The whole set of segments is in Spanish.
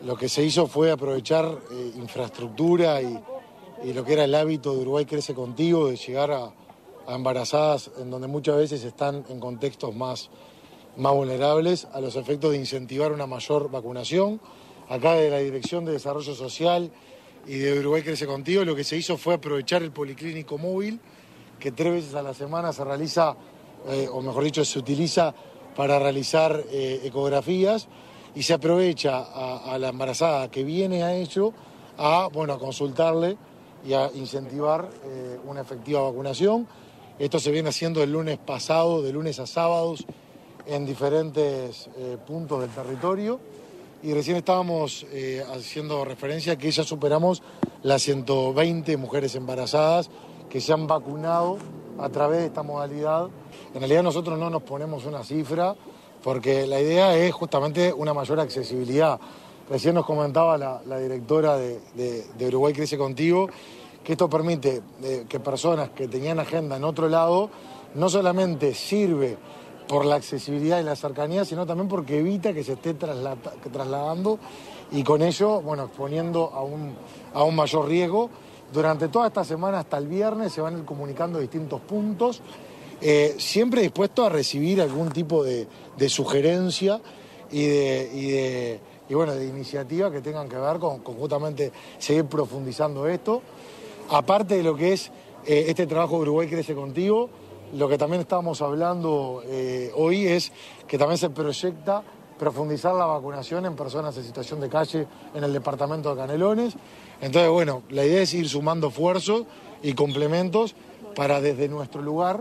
lo que se hizo fue aprovechar infraestructura y lo que era el hábito de Uruguay Crece Contigo, de llegar a embarazadas en donde muchas veces están en contextos más vulnerables, a los efectos de incentivar una mayor vacunación. Acá de la Dirección de Desarrollo Social y de Uruguay Crece Contigo, lo que se hizo fue aprovechar el policlínico móvil, que 3 veces a la semana se realiza, o mejor dicho, se utiliza para realizar ecografías, y se aprovecha a la embarazada que viene a ello a consultarle y a incentivar una efectiva vacunación. Esto se viene haciendo el lunes pasado, de lunes a sábados, en diferentes puntos del territorio. Y recién estábamos haciendo referencia a que ya superamos las 120 mujeres embarazadas que se han vacunado a través de esta modalidad. En realidad nosotros no nos ponemos una cifra porque la idea es justamente una mayor accesibilidad. Recién nos comentaba la directora de Uruguay Crece Contigo que esto permite que personas que tenían agenda en otro lado no solamente sirve por la accesibilidad y la cercanía, sino también porque evita que se esté trasladando y con ello, exponiendo a un mayor riesgo. Durante toda esta semana hasta el viernes se van a ir comunicando distintos puntos, siempre dispuesto a recibir algún tipo de sugerencia y de iniciativa que tengan que ver con justamente seguir profundizando esto. Aparte de lo que es este trabajo de Uruguay Crece Contigo, lo que también estábamos hablando hoy es que también se proyecta profundizar la vacunación en personas en situación de calle en el departamento de Canelones. Entonces, la idea es ir sumando esfuerzos y complementos para desde nuestro lugar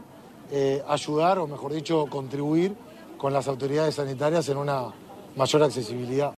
ayudar, o mejor dicho, contribuir con las autoridades sanitarias en una mayor accesibilidad.